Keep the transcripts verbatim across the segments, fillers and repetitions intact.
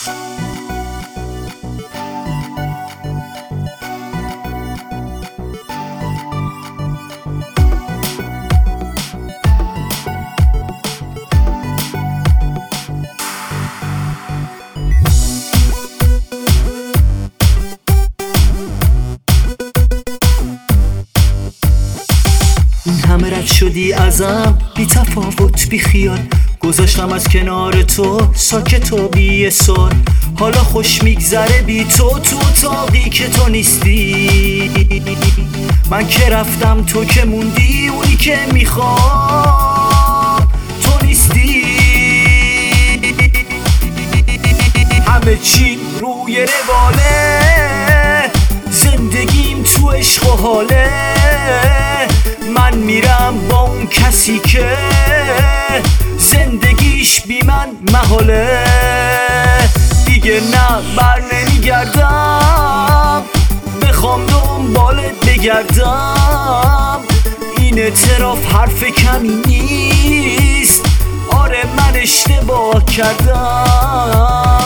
همه رد شدی ازم بی تفاوت بی خیال، گذاشتم از کنار تو ساکت و بی سال. حالا خوش میگذره بی تو تو اتاقی که تو نیستی. من که رفتم تو که موندی، اونی که میخوام تو نیستی. همه چی روی رواله، زندگیم تو عشق و حاله. من میرم با اون کسی که زندگیش بی من محاله. دیگه نه بر نمیگردم، بخوام دنبالت بگردم. این اعتراف حرف کمی نیست، آره من اشتباه کردم.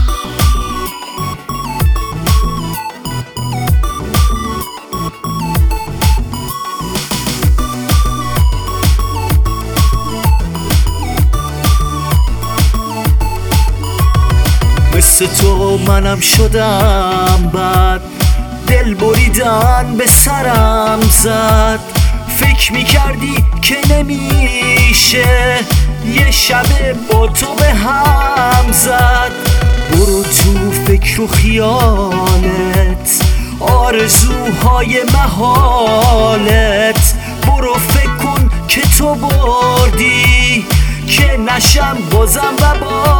مثل تو منم شدم بد، دل بریدن به سرم زد. فکر میکردی که نمیشه یه شب با تو به هم زد. برو تو فکر و خیالت، آرزوهای محالت. برو فکر کن که تو بردی، که نشم بازم و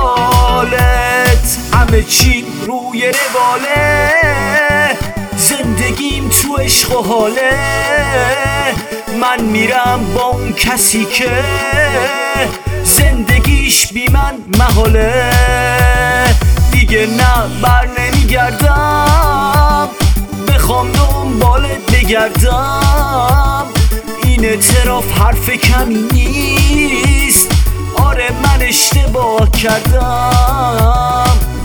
بالت. همه چی روی رواله، زندگیم تو عشق و حاله. من میرم با اون کسی که زندگیش بی من محاله. دیگه نه بر نمیگردم، بخوام دنبالت بگردم. این اعتراف حرف کمی نیست، آره من اشتباه کردم.